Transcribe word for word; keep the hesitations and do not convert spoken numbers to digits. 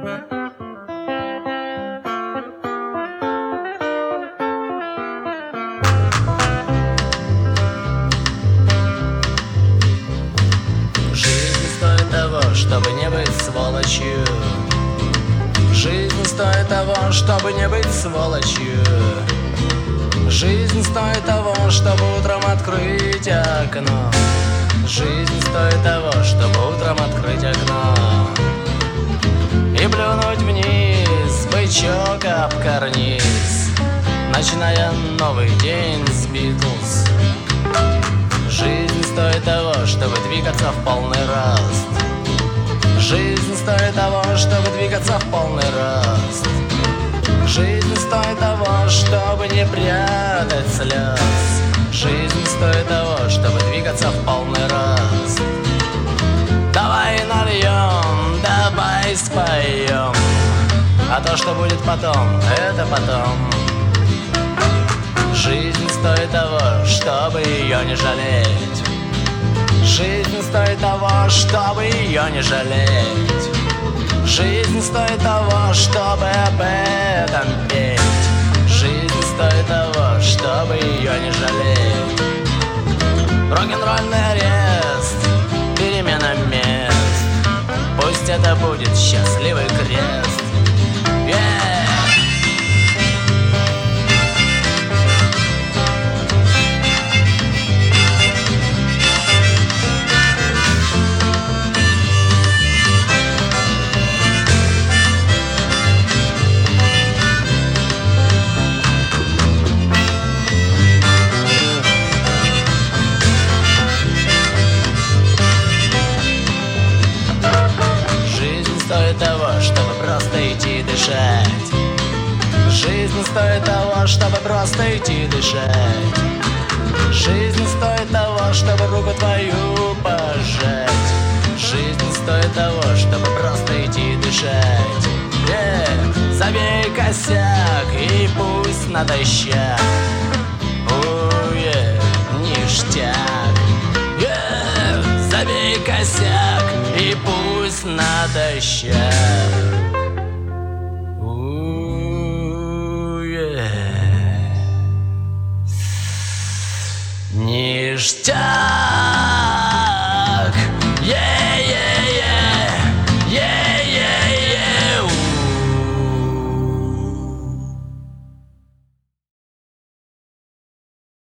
Чтобы не быть сволочью. Жизнь стоит того, чтобы не быть сволочью. Жизнь стоит того, чтобы утром открыть окно. Жизнь стоит того, чтобы утром открыть окно и плюнуть вниз, бычок об карниз, начиная новый день с Битлз. Жизнь стоит того, чтобы двигаться в полный рост. Жизнь стоит того, чтобы двигаться в полный рост. Жизнь стоит того, чтобы не прятать слез. Жизнь стоит того, чтобы двигаться в полный рост. Давай нальем, давай споем, а то, что будет потом, это потом. Жизнь стоит того, чтобы ее не жалеть. Жизнь стоит того, чтобы ее не жалеть. Жизнь стоит того, чтобы об этом петь. Жизнь стоит того, чтобы ее не жалеть. Рок-н-ролльный арест, перемена мест. Пусть это будет счастливый крест. Yeah! Дышать. Жизнь стоит того, чтобы просто идти дышать. Жизнь стоит того, чтобы руку твою пожать. Жизнь стоит того, чтобы просто идти дышать. Yeah. Забей косяк и пусть натощак. Уе, ништяк. Yeah. Забей косяк и пусть натощак. Ништяк!